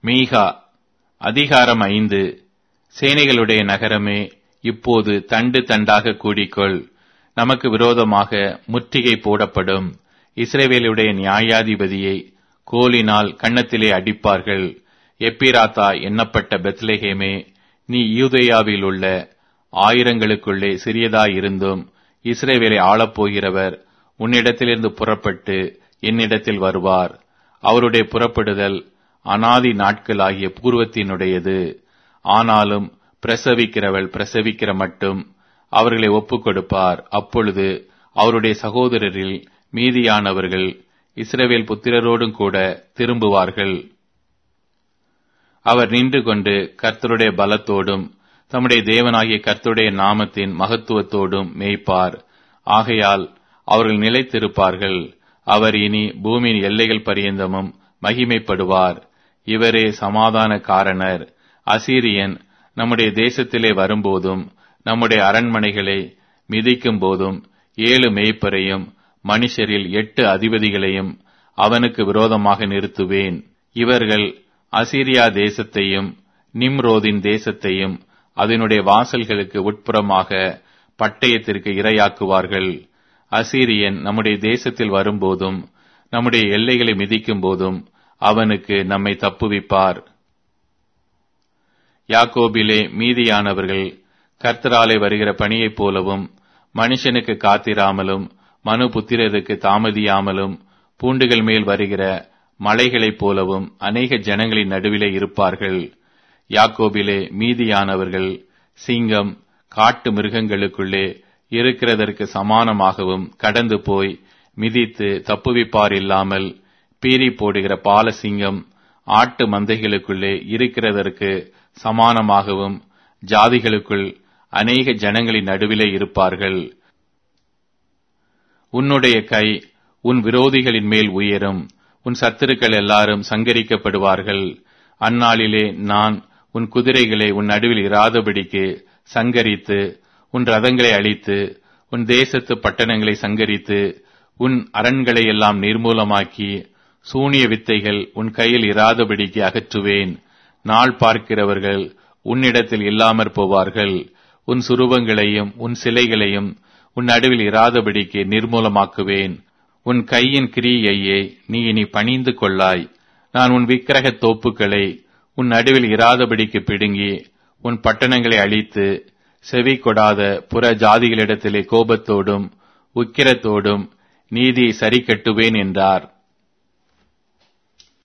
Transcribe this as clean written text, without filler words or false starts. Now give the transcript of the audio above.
மீகா அதிகாரம் 5. சேனைகளுடைய நகரமே, இப்போது தண்டு தண்டாக கூடிக்கொள். நமக்கு விரோதமாக முற்றுகை போடப்படும். இஸ்ரவேலுடைய நியாயாதிபதியை கோலினால் கன்னத்திலே அடிப்பார்கள். எப்பிராத்தா எண்ணப்பட்ட பெத்லெகேமே, நீ யூதேயாவில் உள்ள ஆயிரங்களுக்குள்ளே சிறியதாயிருந்தும் இஸ்ரவேலை ஆளப்போகிறவர் உன்னிடத்திலிருந்து புறப்பட்டு என்னிடத்தில் வருவார். அவருடைய புறப்படுதல் அநாதி நாட்களாகிய பூர்வத்தினுடையது. ஆனாலும் பிரசவிக்கிறவள் பிரசவிக்கிற மட்டும் அவர்களை ஒப்புக் கொடுப்பார். அப்பொழுது அவருடைய சகோதரரில் மீதியானவர்கள் இஸ்ரவேல் புத்திரரோடும் கூட திரும்புவார்கள். அவர் நின்று கொண்டு கர்த்தருடைய பலத்தோடும் தம்முடைய தேவனாகிய கர்த்தருடைய நாமத்தின் மகத்துவத்தோடும் மேய்ப்பார். ஆகையால் அவர்கள் நிலைத்திருப்பார்கள். அவர் இனி பூமியின் எல்லைகள் பரியந்தமும் மகிமைப்படுவார். இவரே சமாதான காரணர். அசீரியன் நம்முடைய தேசத்திலே வரும்போதும் நம்முடைய அரண்மனைகளை மிதிக்கும் போதும் 7 மேய்ப்பரையும் மனுஷரில் 8 அதிபதிகளையும் அவனுக்கு விரோதமாக நிறுத்துவேன். இவர்கள் அசீரியா தேசத்தையும் நிம்ரோதின் தேசத்தையும் அதனுடைய வாசல்களுக்கு உட்புறமாக பட்டயத்திற்கு இரையாக்குவார்கள். அசீரியன் நம்முடைய தேசத்தில் வரும்போதும் நம்முடைய எல்லைகளை மிதிக்கும் போதும் அவனுக்கு நம்மை தப்புவிப்பார். யாக்கோபிலே மீதியானவர்கள் கர்த்தராலே வருகிற பணியைப் போலவும் மனுஷனுக்கு காத்திராமலும் மனுபுத்திரருக்கு தாமதியாமலும் பூண்டுகள் மேல் வருகிற மலைகளைப் போலவும் அநேக ஜனங்களின் நடுவிலே இருப்பார்கள். யாக்கோபிலே மீதியானவர்கள் சிங்கம் காட்டு மிருகங்களுக்குள்ளே இருக்கிறதற்கு சமானமாகவும் கடந்து போய் மிதித்து தப்புவிப்பார் இல்லாமல் பீறி போடுகிற பாலசிங்கம் ஆட்டு மந்தைகளுக்குள்ளே இருக்கிறதற்கு சமானமாகவும் ஜாதிகளுக்குள் அநேக ஜனங்களின் நடுவிலே இருப்பார்கள். உன்னுடைய கை உன் விரோதிகளின் மேல் உயரும். உன் சத்துருக்கள் எல்லாரும் சங்கரிக்கப்படுவார்கள். அந்நாளிலே நான் உன் குதிரைகளை உன் நடுவில் இராதபடிக்கு சங்கரித்து உன் ரதங்களை அழித்து உன் தேசத்து பட்டணங்களை சங்கரித்து உன் அரண்களை எல்லாம் நிர்மூலமாக்கி சூனிய வித்தைகள் உன் கையில் இராதபடிக்கு அகற்றுவேன். நாள் பார்க்கிறவர்கள் உன்னிடத்தில் இல்லாமற் போவார்கள். உன் சுரூபங்களையும் உன் சிலைகளையும் உன் நடுவில் இராதபடிக்கு நிர்மூலமாக்குவேன். உன் கையின் கிரியையை நீ இனி பணிந்து கொள்ளாய். நான் உன் விக்கிரக தோப்புக்களை உன் நடுவில் இராதபடிக்கு பிடுங்கி உன் பட்டணங்களை அழித்து செவி கொடாத புற ஜாதிகளிடத்திலே கோபத்தோடும் உக்கிரத்தோடும் நீதியை சரி கட்டுவேன் என்றார்.